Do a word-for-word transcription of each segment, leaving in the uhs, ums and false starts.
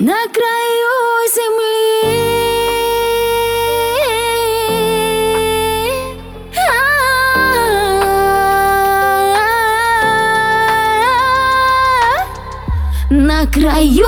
На краю земли на краю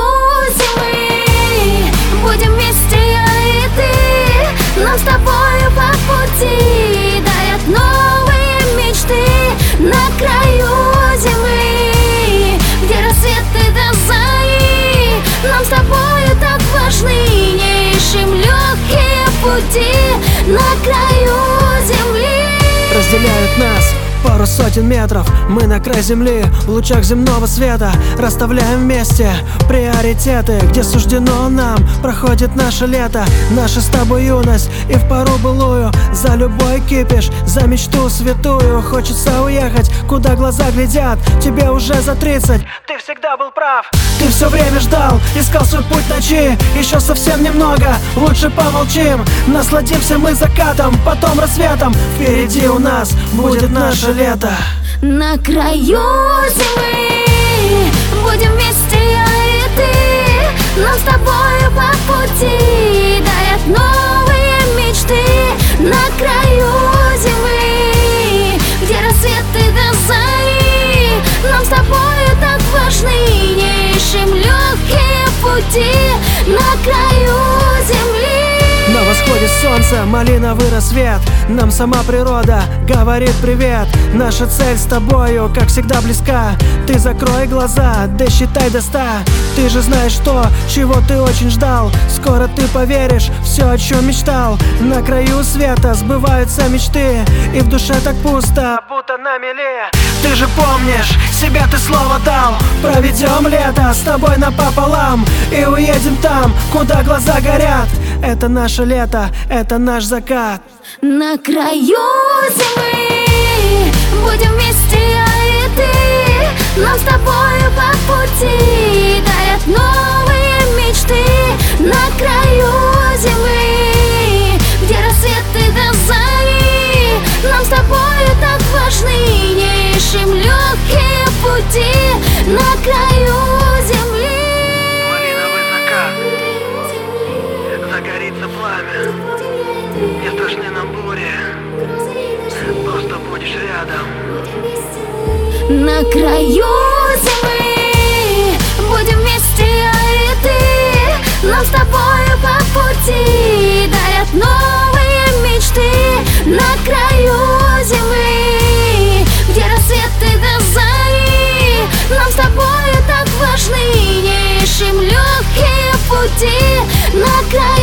земли будем вместе я и ты. Нам с тобою по пути дают новые мечты. На краю земли, где рассветы до зари, нам с тобою так важны, не ищем легкие пути. На краю земли разделяют нас пару сотен метров. Мы на край земли, в лучах земного света расставляем вместе приоритеты, где суждено нам проходит наше лето. Наша с тобой юность и в пору былую, за любой кипиш, за мечту святую. Хочется уехать, куда глаза глядят. Тебе уже за тридцать, ты всегда был прав. Ты все время ждал, искал свой путь ночи. Еще совсем немного, лучше помолчим. Насладимся мы закатом, потом рассветом. Впереди у нас будет наше лето. На краю земли будем вместе я и ты. Нам с тобою по пути дают новые мечты. На краю земли, где рассветы до зари, нам с тобою так важны, не ищем легкие пути. На краю земли на восходе солнца малиновый рассвет, нам сама природа говорит привет. Наша цель с тобою, как всегда, близка. Ты закрой глаза, да считай до ста. Ты же знаешь то, чего ты очень ждал. Скоро ты поверишь, все, о чем мечтал. На краю света сбываются мечты, и в душе так пусто, будто на мели. Ты же помнишь, себе ты слово дал. Проведем лето с тобой напополам и уедем там, куда глаза горят. Это наше лето, это наш закат. На краю земли будем вместе я и ты. Нам с тобою по пути дают новые мечты. На краю земли, где рассветы до зари, нам с тобою так важны, не ищем легкие пути. На краю земли загорится пламя, не страшны нам бури, просто будешь рядом. На краю земли будем вместе я и ты. Нам с тобою по пути дают новые мечты. На краю земли, где рассветы до зари, нам с тобою так важны, не ищем легкие пути. На краю